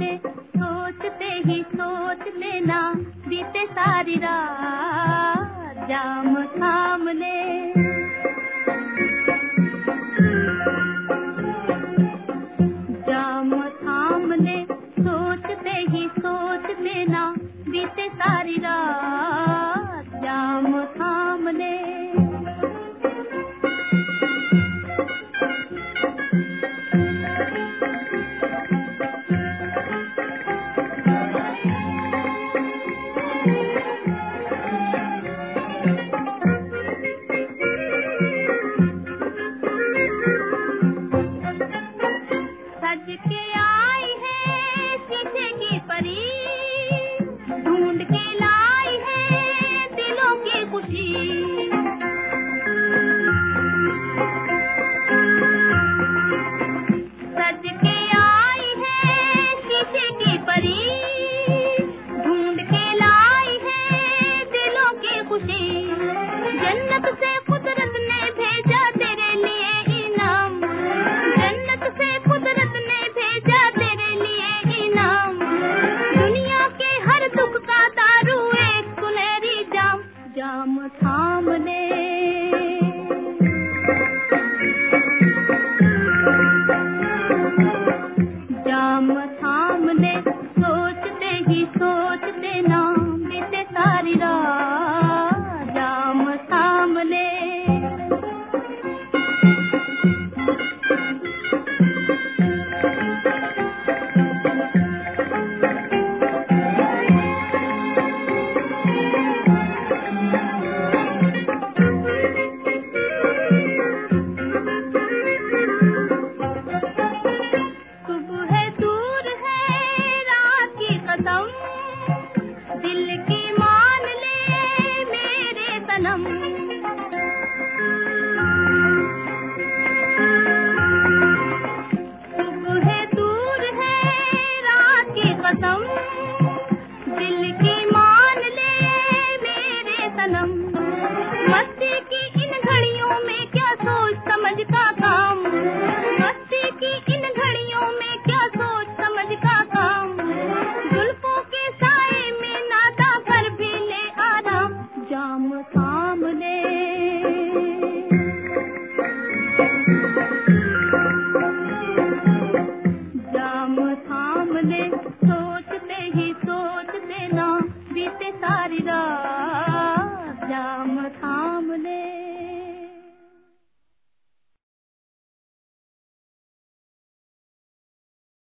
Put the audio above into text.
सोचते ही सोचते ना बीते सारी रात जाम थाम ले। जाम थाम ले सोचते ही सोचते ना बीते सारी रात जाम थाम ले। सज के आई है शीशे की परी, ढूंढ के लाई है दिलों की खुशी। सज के आई है शीशे की परी, ढूंढ के लाई है दिलों की खुशी। जन्नत से कुदरत ने भेजा तेरे लिए इनाम, जन्नत से कुदरत ने भेजा तेरे लिए इनाम। दुनिया के हर दुख का दारू एक सुनहरी जाम, जाम थाम ले। जाम थाम ले सोचते ही सोचते ना बीते सारी रात जाम थाम ले। सुबह दूर है रात की कसम, दिल की मान ले मेरे सनम। सुबह दूर है रात की कसम, दिल की मान ले मेरे सनम। मस्ती की इन घड़ियों में क्या सोच समझ का काम, मस्ती की इन घड़ियों में क्या सोच समझ का काम। जुल्फों के साए में नादा कर भी ले आराम, जाम थाम ले। जाम थाम ले सोचते ही सोचते ना बीते सारी रात जाम थाम ले।